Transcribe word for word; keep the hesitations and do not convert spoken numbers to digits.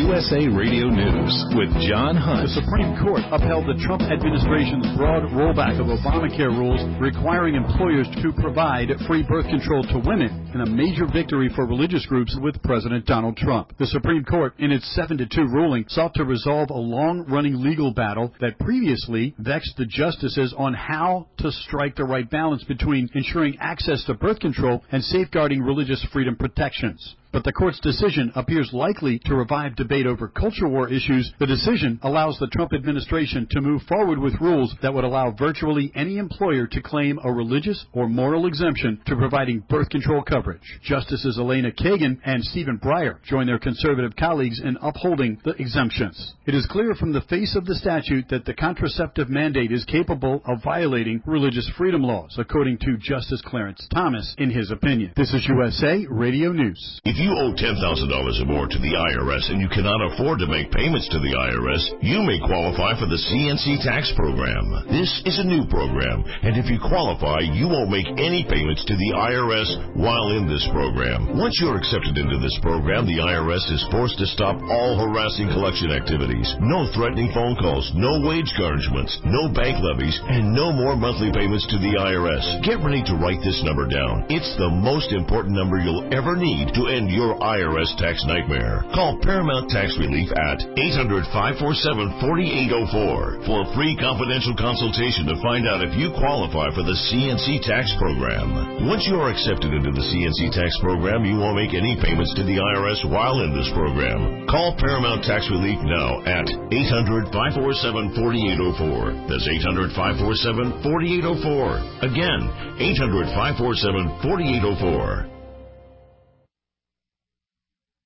U S A Radio News with John Hunt. The Supreme Court upheld the Trump administration's broad rollback of Obamacare rules requiring employers to provide free birth control to women in a major victory for religious groups with President Donald Trump. The Supreme Court, in its seven to two ruling, sought to resolve a long-running legal battle that previously vexed the justices on how to strike the right balance between ensuring access to birth control and safeguarding religious freedom protections. But the court's decision appears likely to revive debate over culture war issues. The decision allows the Trump administration to move forward with rules that would allow virtually any employer to claim a religious or moral exemption to providing birth control coverage. Justices Elena Kagan and Stephen Breyer join their conservative colleagues in upholding the exemptions. It is clear from the face of the statute that the contraceptive mandate is capable of violating religious freedom laws, according to Justice Clarence Thomas in his opinion. This is U S A Radio News. If you owe ten thousand dollars or more to the I R S and you cannot afford to make payments to the I R S, you may qualify for the C N C tax program. This is a new program, and if you qualify, you won't make any payments to the I R S while in this program. Once you're accepted into this program, the I R S is forced to stop all harassing collection activities. No threatening phone calls, no wage garnishments, no bank levies, and no more monthly payments to the I R S. Get ready to write this number down. It's the most important number you'll ever need to end your I R S tax nightmare. Call Paramount Tax Relief at eight hundred, five four seven, four eight zero four for a free confidential consultation to find out if you qualify for the C N C tax program. Once you are accepted into the C N C tax program, you won't make any payments to the I R S while in this program. Call Paramount Tax Relief now at eight hundred, five four seven, four eight zero four. That's eight hundred, five four seven, four eight zero four. Again, eight hundred, five four seven, four eight zero four.